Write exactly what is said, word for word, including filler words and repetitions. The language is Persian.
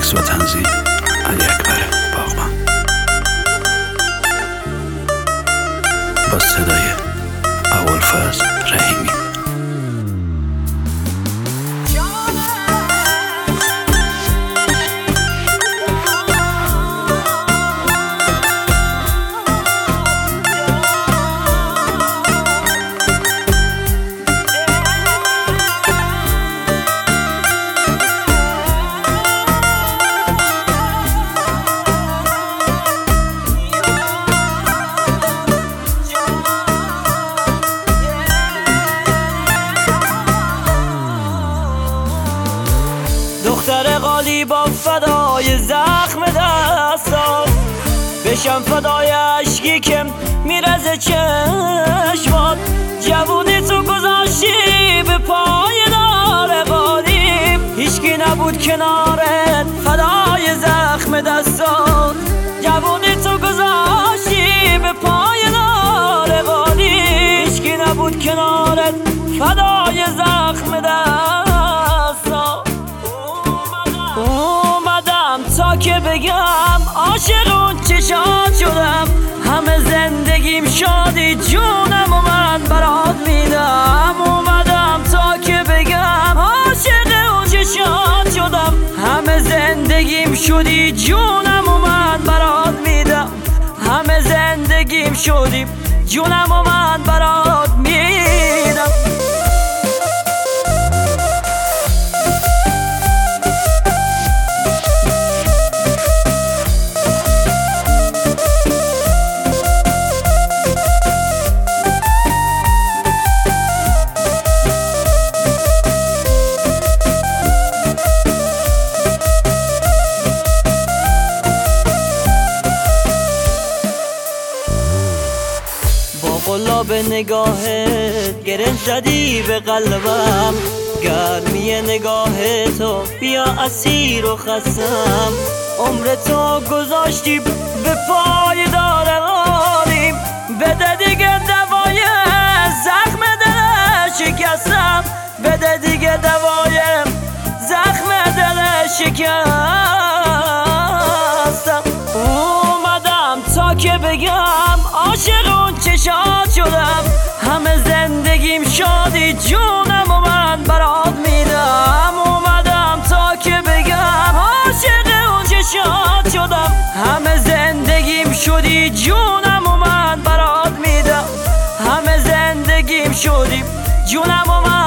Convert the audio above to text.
عکس و تنظیم علی اکبر باغبان با صدای ابوالفضل رحیمی. دختر قالی با فدای زخم دستات، بشم فدای عشقی که میرزه چشمات. جوونی تو گذاشتی به پای دار قالی، هیچکی نبود کنارت فدای زخم دستات. جوونی تو گذاشتی به پای دار قالی، هیچکی نبود کنارت فدای زخم دستات. اومدم تا که بگم عاشق اون چشات شدم، همه زندگیم شادی جونم و من برات میدم. اومدم تا که بگم عاشق اون چشات شدم، همه زندگیم شدی جونم و من برات میدم. همه زندگیم شدی جونم و من برات میدم. به نگاهت گره زدی به قلبم، گرمی نگاه تو بیا اسیر و خستم. عمر تو گذاشتی به پای دار قالیم، بده دیگه دوای زخم دل شکستم. بده دیگه دوای زخم دل شکستم. اومدم تا که بگم عاشق اون چشات شدم، همه زندگیم شادی جونم و من برات میدم. اومدم تا که بگم عاشق اون چشات شدم، همه زندگیم شدی جونم و من برات میدم. همه زندگیم شدی جونم و من